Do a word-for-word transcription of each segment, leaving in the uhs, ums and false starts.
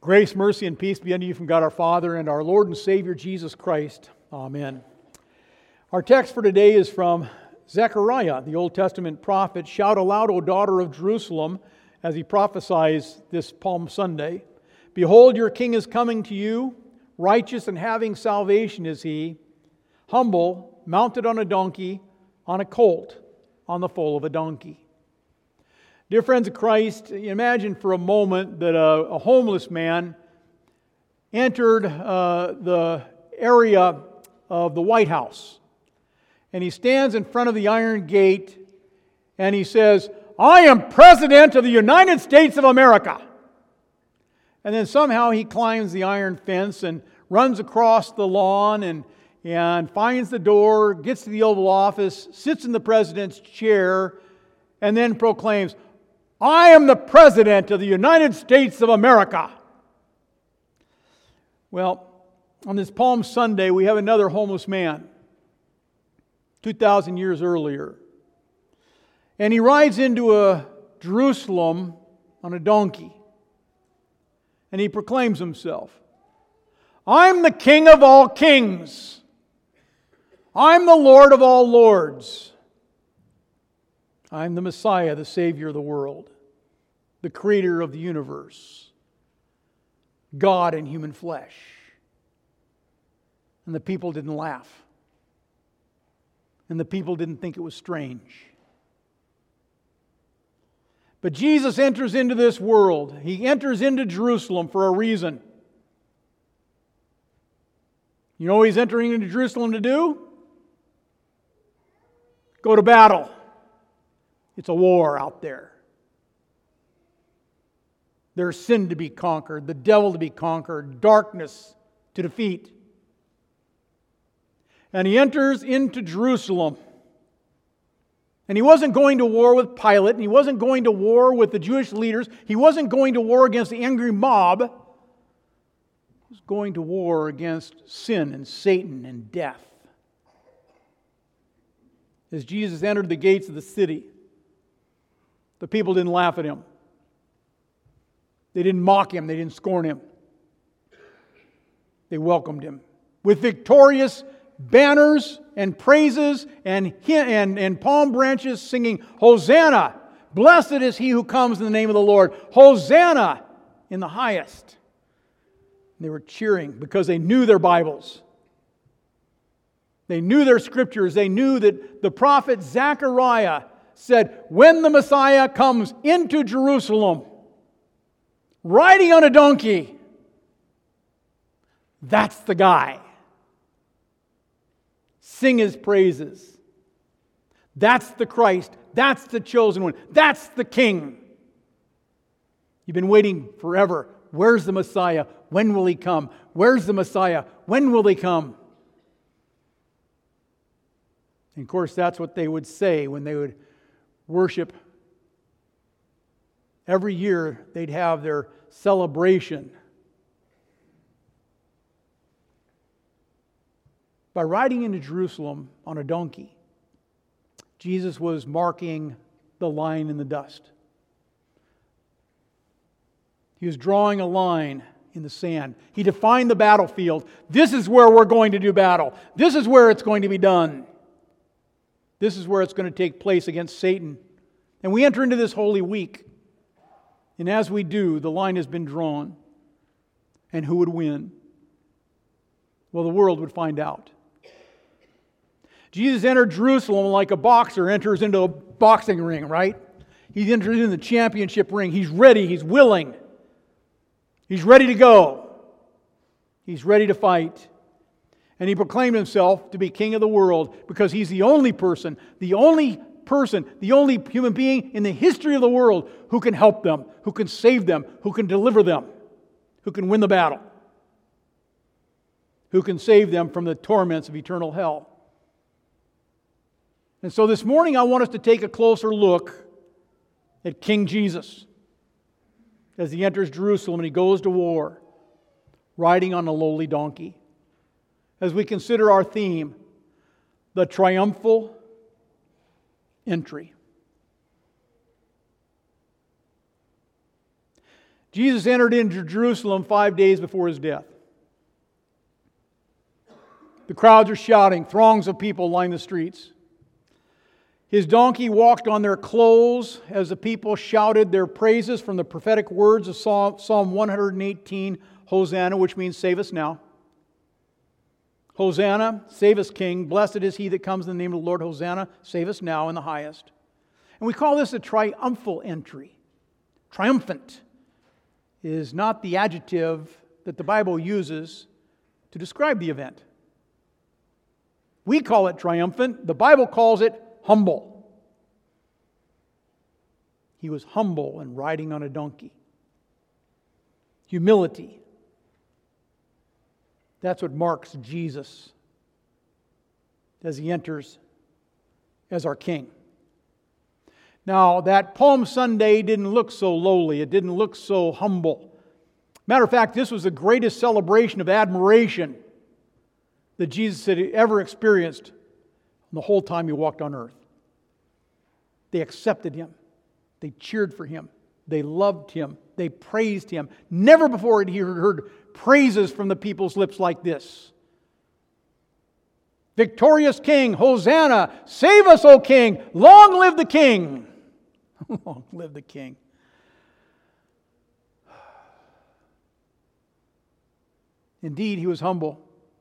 Grace, mercy, and peace be unto you from God our Father and our Lord and Savior Jesus Christ. Amen. Our text for today is from Zechariah, the Old Testament prophet. Shout aloud, O daughter of Jerusalem, as he prophesies this Palm Sunday. Behold, your king is coming to you. Righteous and having salvation is he. Humble, mounted on a donkey, on a colt, on the foal of a donkey. Dear friends of Christ, imagine for a moment that a, a homeless man entered uh, the area of the White House. And he stands in front of the iron gate and he says, "I am President of the United States of America." And then somehow he climbs the iron fence and runs across the lawn and, and finds the door, gets to the Oval Office, sits in the president's chair, and then proclaims, "I am the President of the United States of America." Well, on this Palm Sunday, we have another homeless man, two thousand years earlier. And he rides into a Jerusalem on a donkey. And he proclaims himself, "I'm the King of all kings. I'm the Lord of all lords. I'm the Messiah, the Savior of the world, the Creator of the universe, God in human flesh." And the people didn't laugh. And the people didn't think it was strange. But Jesus enters into this world. He enters into Jerusalem for a reason. You know what He's entering into Jerusalem to do? Go to battle. It's a war out there. There's sin to be conquered, the devil to be conquered, darkness to defeat. And He enters into Jerusalem. And He wasn't going to war with Pilate, and He wasn't going to war with the Jewish leaders. He wasn't going to war against the angry mob. He was going to war against sin and Satan and death. As Jesus entered the gates of the city, the people didn't laugh at Him. They didn't mock Him. They didn't scorn Him. They welcomed Him with victorious banners and praises and, and, and palm branches singing, "Hosanna! Blessed is he who comes in the name of the Lord. Hosanna in the highest." And they were cheering because they knew their Bibles. They knew their scriptures. They knew that the prophet Zechariah said, when the Messiah comes into Jerusalem, riding on a donkey, that's the guy. Sing His praises. That's the Christ. That's the chosen one. That's the King. You've been waiting forever. Where's the Messiah? When will He come? Where's the Messiah? When will they come? And of course, that's what they would say when they would worship. Every year they'd have their celebration. By riding into Jerusalem on a donkey, Jesus was marking the line in the dust. He was drawing a line in the sand. He defined the battlefield. This is where we're going to do battle. This is where it's going to be done. This is where it's going to take place against Satan. And we enter into this Holy Week. And as we do, the line has been drawn. And who would win? Well, the world would find out. Jesus entered Jerusalem like a boxer enters into a boxing ring, right? He enters into the championship ring. He's ready. He's willing. He's ready to go. He's ready to fight. And He proclaimed Himself to be King of the world because He's the only person, the only person, the only human being in the history of the world who can help them, who can save them, who can deliver them, who can win the battle, who can save them from the torments of eternal hell. And so this morning I want us to take a closer look at King Jesus as He enters Jerusalem and He goes to war, riding on a lowly donkey. As we consider our theme, the triumphal entry. Jesus entered into Jerusalem five days before his death. The crowds are shouting. Throngs of people line the streets. His donkey walked on their clothes as the people shouted their praises from the prophetic words of Psalm one eighteen, Hosanna, which means save us now. Hosanna, save us, King. Blessed is he that comes in the name of the Lord. Hosanna, save us now in the highest. And we call this a triumphal entry. Triumphant is not the adjective that the Bible uses to describe the event. We call it triumphant. The Bible calls it humble. He was humble and riding on a donkey. Humility. That's what marks Jesus as he enters as our King. Now, that Palm Sunday didn't look so lowly. It didn't look so humble. Matter of fact, this was the greatest celebration of admiration that Jesus had ever experienced the whole time he walked on earth. They accepted him. They cheered for him. They loved him. They praised him. Never before had he heard praises from the people's lips like this. Victorious King, Hosanna, save us, O King, long live the King. Long live the King. Indeed, he was humble.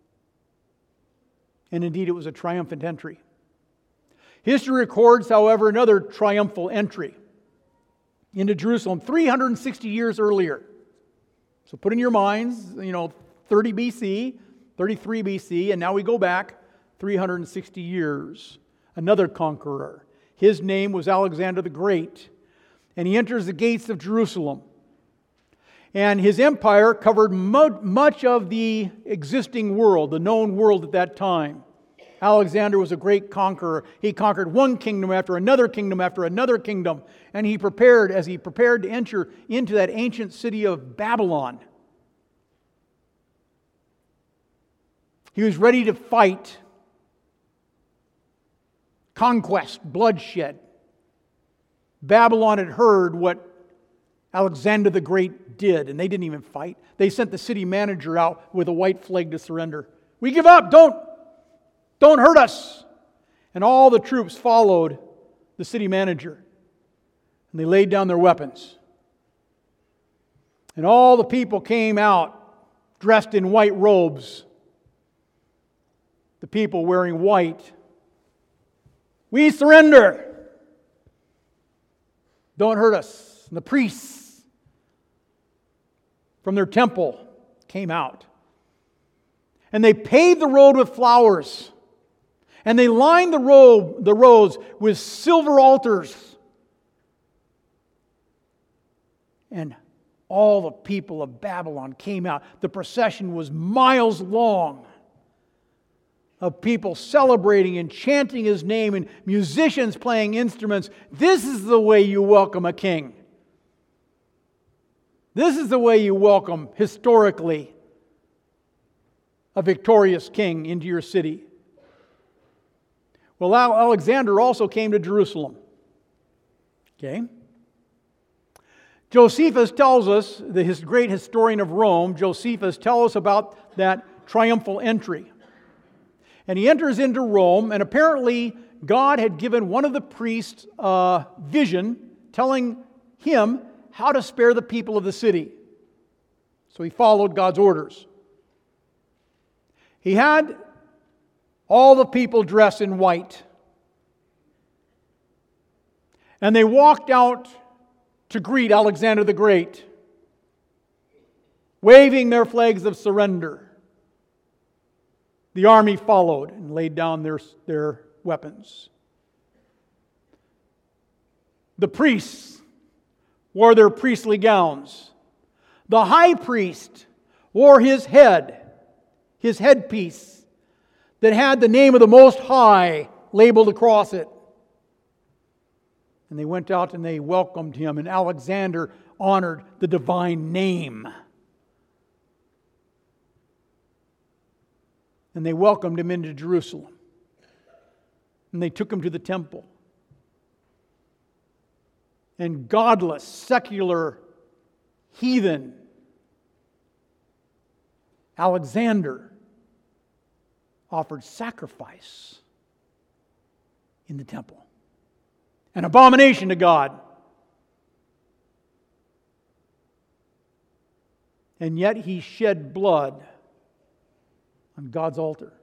And indeed, it was a triumphant entry. History records, however, another triumphal entry into Jerusalem three hundred sixty years earlier. So put in your minds, you know, thirty B C, thirty-three B C, and now we go back three hundred sixty years. Another conqueror. His name was Alexander the Great. And he enters the gates of Jerusalem. And his empire covered much of the existing world, the known world at that time. Alexander was a great conqueror. He conquered one kingdom after another kingdom after another kingdom. And he prepared, as he prepared to enter into that ancient city of Babylon, he was ready to fight conquest, bloodshed. Babylon had heard what Alexander the Great did, and they didn't even fight. They sent the city manager out with a white flag to surrender. We give up, don't, don't hurt us. And all the troops followed the city manager, and they laid down their weapons. And all the people came out dressed in white robes. The people wearing white. We surrender. Don't hurt us. And the priests from their temple came out. And they paved the road with flowers. And they lined the road, the roads with silver altars. And all the people of Babylon came out. The procession was miles long, of people celebrating and chanting his name and musicians playing instruments. This is the way you welcome a king. This is the way you welcome, historically, a victorious king into your city. Well, Alexander also came to Jerusalem. Okay? Josephus tells us, the great historian of Rome, Josephus tells us about that triumphal entry. And he enters into Rome, and apparently God had given one of the priests a vision telling him how to spare the people of the city. So he followed God's orders. He had all the people dressed in white. And they walked out to greet Alexander the Great, waving their flags of surrender. The army followed and laid down their, their weapons. The priests wore their priestly gowns. The high priest wore his head, his headpiece, that had the name of the Most High labeled across it. And they went out and they welcomed him, and Alexander honored the divine name. And they welcomed him into Jerusalem. And they took him to the temple. And godless, secular heathen Alexander offered sacrifice in the temple. An abomination to God. And yet he shed blood on God's altar.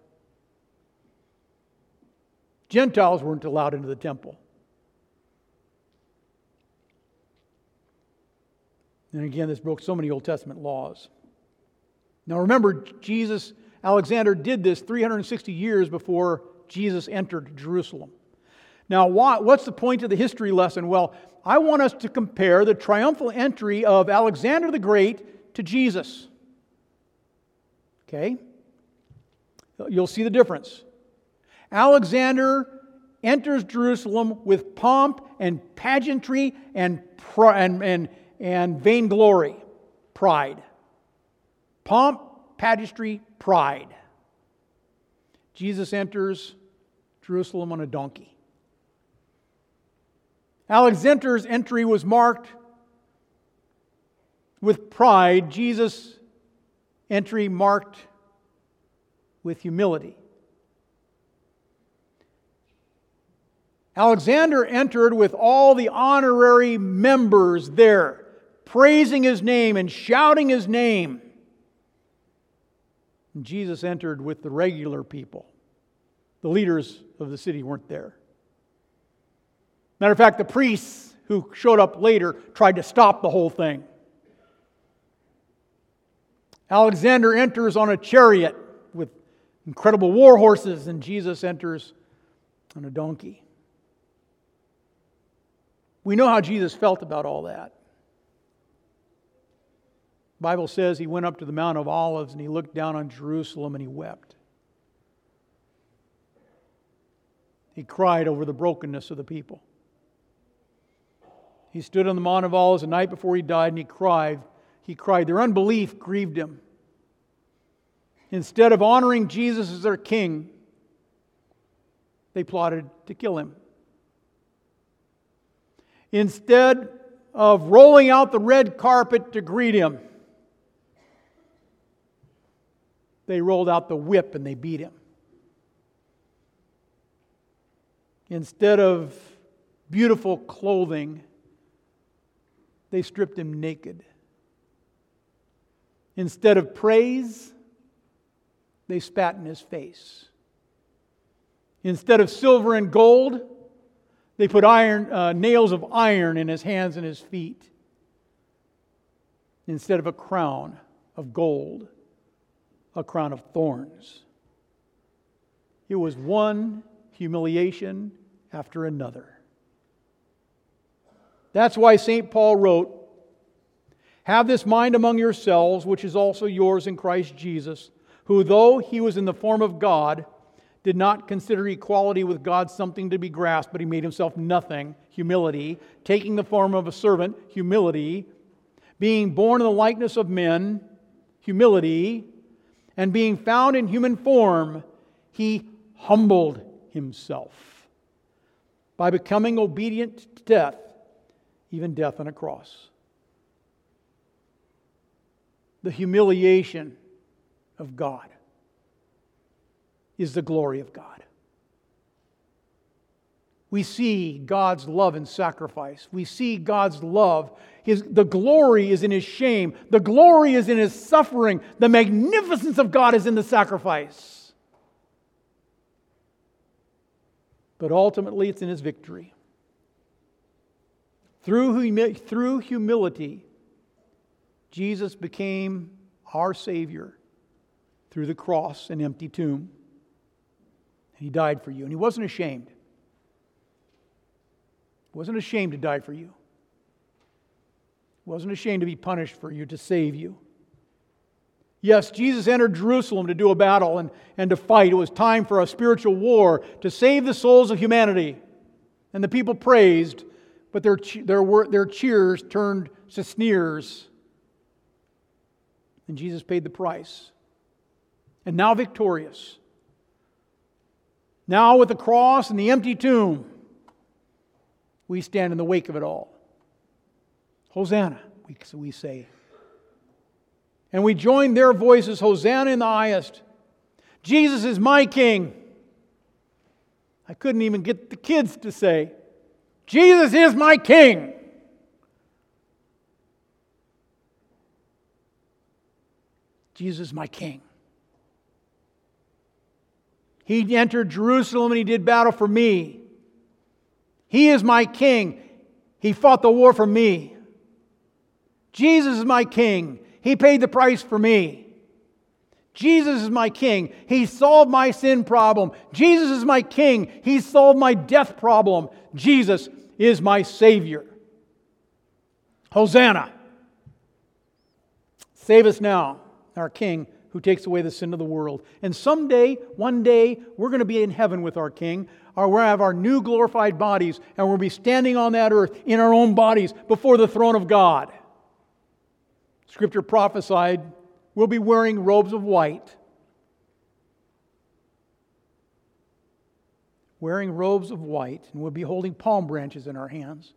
Gentiles weren't allowed into the temple. And again, this broke so many Old Testament laws. Now remember, Jesus, Alexander did this three hundred sixty years before Jesus entered Jerusalem. Now, what's the point of the history lesson? Well, I want us to compare the triumphal entry of Alexander the Great to Jesus. Okay? You'll see the difference. Alexander enters Jerusalem with pomp and pageantry and and and, and vainglory, pride. Pomp, pageantry, pride. Jesus enters Jerusalem on a donkey. Alexander's entry was marked with pride. Jesus' entry marked with humility. Alexander entered with all the honorary members there, praising his name and shouting his name. And Jesus entered with the regular people. The leaders of the city weren't there. Matter of fact, the priests who showed up later tried to stop the whole thing. Alexander enters on a chariot with incredible war horses, and Jesus enters on a donkey. We know how Jesus felt about all that. The Bible says he went up to the Mount of Olives and he looked down on Jerusalem and he wept. He cried over the brokenness of the people. He stood on the Mount of Olives the night before he died and he cried. He cried. Their unbelief grieved him. Instead of honoring Jesus as their king, they plotted to kill him. Instead of rolling out the red carpet to greet him, they rolled out the whip and they beat him. Instead of beautiful clothing, they stripped him naked. Instead of praise, they spat in his face. Instead of silver and gold, they put iron uh, nails of iron in his hands and his feet. Instead of a crown of gold, a crown of thorns. It was one humiliation after another. That's why Saint Paul wrote, "Have this mind among yourselves, which is also yours in Christ Jesus, who though he was in the form of God, did not consider equality with God something to be grasped, but he made himself nothing," humility, taking the form of a servant, humility, being born in the likeness of men, humility, and being found in human form, he humbled himself by becoming obedient to death, even death on a cross. The humiliation of God is the glory of God. We see God's love and sacrifice. We see God's love. His, the glory is in His shame. The glory is in His suffering. The magnificence of God is in the sacrifice. But ultimately, it's in His victory. Through, humi- through humility, Jesus became our Savior through the cross and empty tomb. He died for you, and He wasn't ashamed. He wasn't ashamed to die for you. He wasn't ashamed to be punished for you, to save you. Yes, Jesus entered Jerusalem to do a battle and, and to fight. It was time for a spiritual war to save the souls of humanity. And the people praised, but their, their, their cheers turned to sneers. And Jesus paid the price. And now victorious. Now with the cross and the empty tomb, we stand in the wake of it all. Hosanna, we, we say. And we join their voices, Hosanna in the highest. Jesus is my King. I couldn't even get the kids to say, Jesus is my King. Jesus is my King. He entered Jerusalem and He did battle for me. He is my King. He fought the war for me. Jesus is my King. He paid the price for me. Jesus is my King. He solved my sin problem. Jesus is my King. He solved my death problem. Jesus is my Savior. Hosanna. Save us now, our King, who takes away the sin of the world. And someday, one day, we're going to be in heaven with our King. Or we're going to have our new glorified bodies, and we'll be standing on that earth in our own bodies before the throne of God. Scripture prophesied we'll be wearing robes of white. Wearing robes of white, and we'll be holding palm branches in our hands.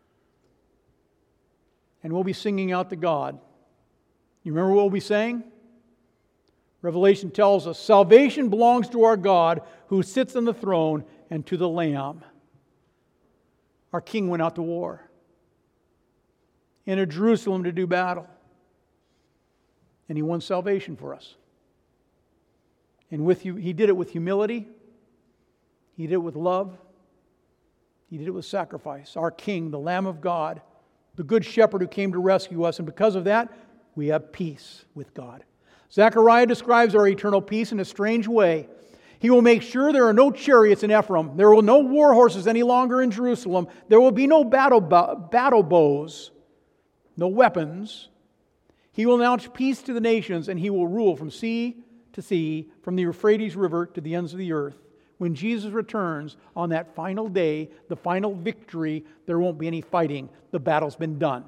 And we'll be singing out to God. You remember what we'll be saying? Revelation tells us, salvation belongs to our God who sits on the throne and to the Lamb. Our King went out to war, entered Jerusalem to do battle, and He won salvation for us. And with you, He did it with humility, He did it with love, He did it with sacrifice. Our King, the Lamb of God, the Good Shepherd who came to rescue us, and because of that, we have peace with God. Zechariah describes our eternal peace in a strange way. He will make sure there are no chariots in Ephraim. There will be no war horses any longer in Jerusalem. There will be no battle, bo- battle bows, no weapons. He will announce peace to the nations, and He will rule from sea to sea, from the Euphrates River to the ends of the earth. When Jesus returns on that final day, the final victory, there won't be any fighting. The battle's been done.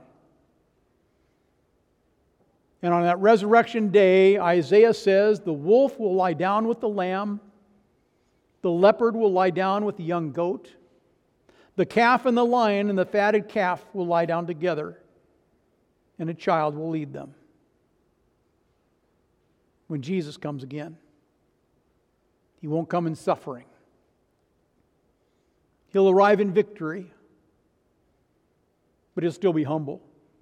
And on that resurrection day, Isaiah says, the wolf will lie down with the lamb, the leopard will lie down with the young goat, the calf and the lion and the fatted calf will lie down together, and a child will lead them. When Jesus comes again, He won't come in suffering. He'll arrive in victory, but He'll still be humble.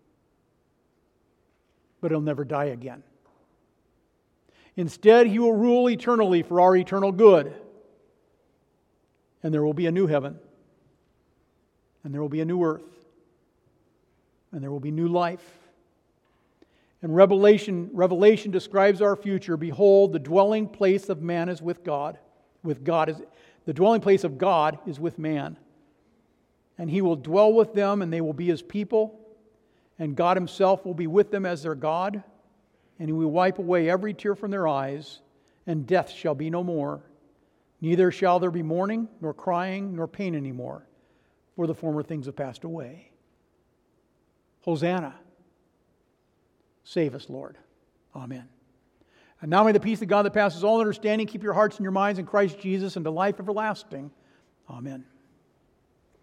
But He'll never die again. Instead, He will rule eternally for our eternal good. And there will be a new heaven. And there will be a new earth. And there will be new life. And Revelation, Revelation describes our future. Behold, the dwelling place of man is with God. With God is the dwelling place of God is with man. And He will dwell with them, and they will be His people. And God Himself will be with them as their God, and He will wipe away every tear from their eyes, and death shall be no more. Neither shall there be mourning, nor crying, nor pain anymore, for the former things have passed away. Hosanna. Save us, Lord. Amen. And now may the peace of God that passes all understanding keep your hearts and your minds in Christ Jesus unto life everlasting. Amen.